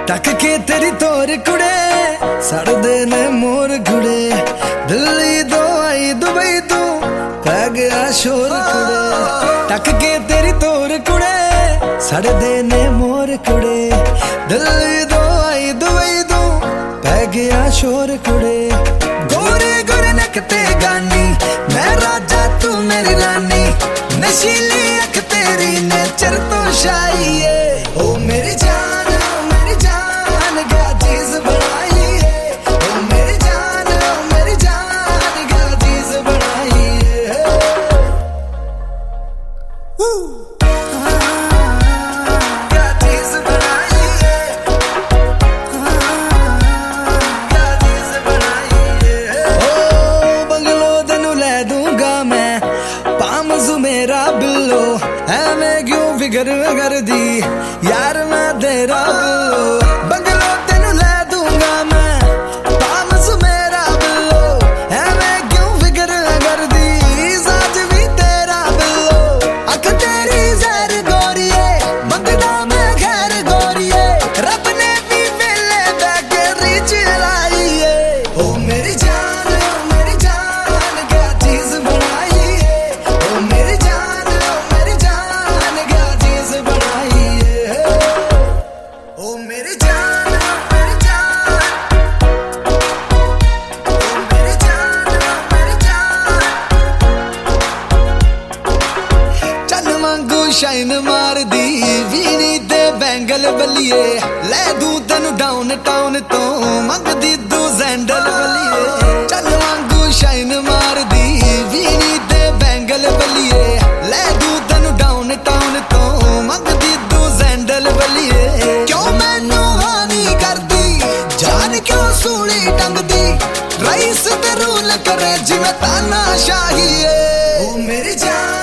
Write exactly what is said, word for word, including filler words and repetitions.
तक के तेरी तोर कुड़े सड़दे ने मोर कुड़े दिल्ली दो आई दुबई तू पै गया शोर कुड़े। तक के तेरी तोर कुड़े सड़दे ने मोर कुड़े दिल्ली दो आई दुबई तू पै गया शोर कुड़े। गोरे गोरे नखते गानी मैं राजा तू मेरी रानी नशीली अख तेरी नेचर तो शाही है। ओ मेरी जान मेरा बिल्लो ऐवें क्यों फिकर कर दी यार मैं तेरा बिल्लो बंगलो तेनू ले दूंगा मैं पामस मेरा बिल्लो ऐवें क्यों फिकर कर दी साज भी तेरा बिल्लो अख तेरी जहर गोरिए मंगदा मैं खैर गोरिए रब ने भी वेले बैके रिच लाई है। ओ मेरी जान शाइन मार दी वीनी ते बैंगल बलिए ले दू तेनू डाउन टाउन तो मंगदी दू सैंडल बलिए। चल वांगू शाइन मार दी वीनी ते बैंगल बलिए ले दू तेनू डाउन टाउन तो मंगदी दू सैंडल बलिए। क्यों मैनू हानी कर दी जान क्यों सूली टंग दी रईस ते रूल करे जिवें तानाशाही है। ओ मेरी जान